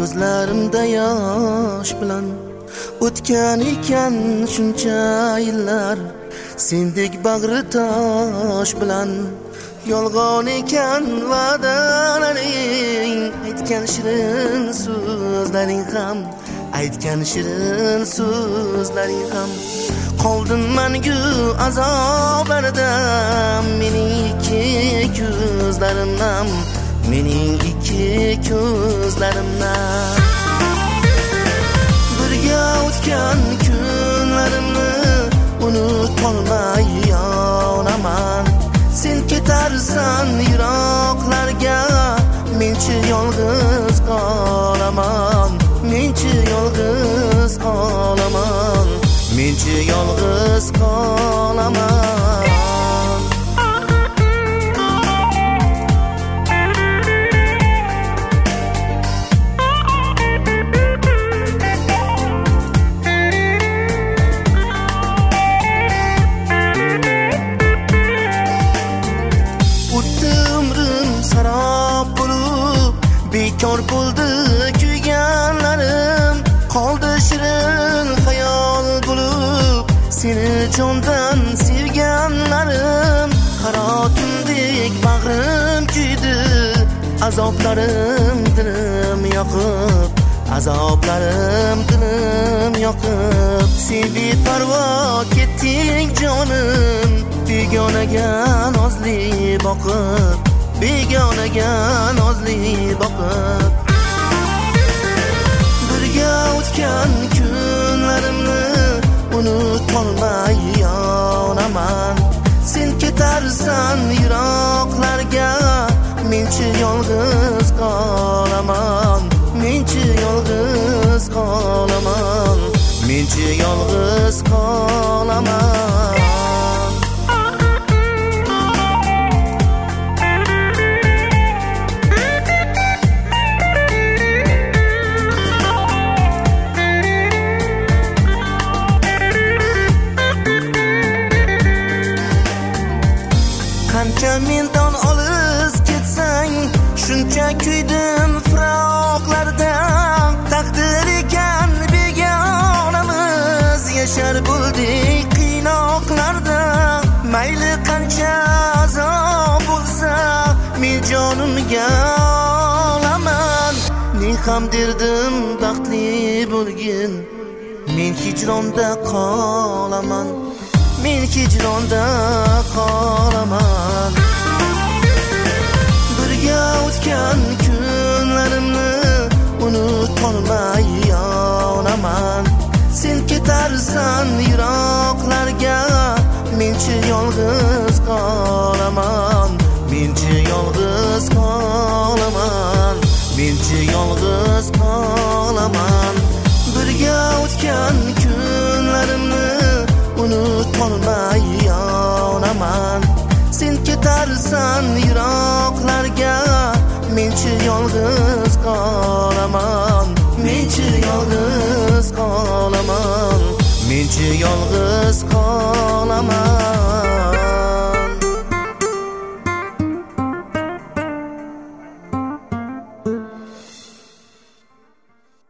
ko'zlarimda yosh bilan o'tgan ekan shuncha yillar, sendek bag'ri tosh bilan. Yolg'on ekan va'dalaring, aytgan shirin so'zlaring ham, aytgan shirin so'zlaring ham. Qoldim mangu azoblarda, mening ikki ko'zlarimdan, mening ikki ko'zlarimdan. Birga o'tgan kunlarimni unutolmay yonaman. Sen ketarsan yiroqlarga, menchi yolg'iz qolaman. Menchi yolg'iz qolaman. Menchi yolg'iz qolaman. Bekor bo'ldi kuyganlarim, qoldi shirin xayol bo'lib seni jondan sevganlarim. Qaro tundek bag'rim kuydi, azoblarim dilim yoqib, azoblarim dilim yoqib. Sen beparvo ketding jonim, begonaga nozli boqib, begonaga nozli boqib. Birga o'tgan kunlarimni unutolmay yonaman. Sen ketarsan yiroqlarga, menchi yolg'iz qolaman. Menchi yolg'iz qolaman. Menchi yolg'iz qolaman. Qancha mendan olis ketsang, shuncha kuydim firoqlarda. Taqdir ekan begonamiz, yashar bo'ldik qiynoqlarda. Mayli qancha azob bo'lsa, men jonimga olaman. Ne ham derdim baxtli bo'lgin, men hijronda qolaman. Men hijronda qolaman. Birga o'tgan kunlarimni unutolmay yonaman. Sen ketarsan yiroqlarga, menchi yolg'iz qolaman. Menchi yolg'iz qolaman. Menchi yolg'iz qolaman. Birga o'tgan kunlarimni unutolmay yonaman. Sen ketarsan yiroqlarga, menchi yolg'iz qolaman. Menchi yolg'iz qolaman. Menchi yolg'iz qolaman.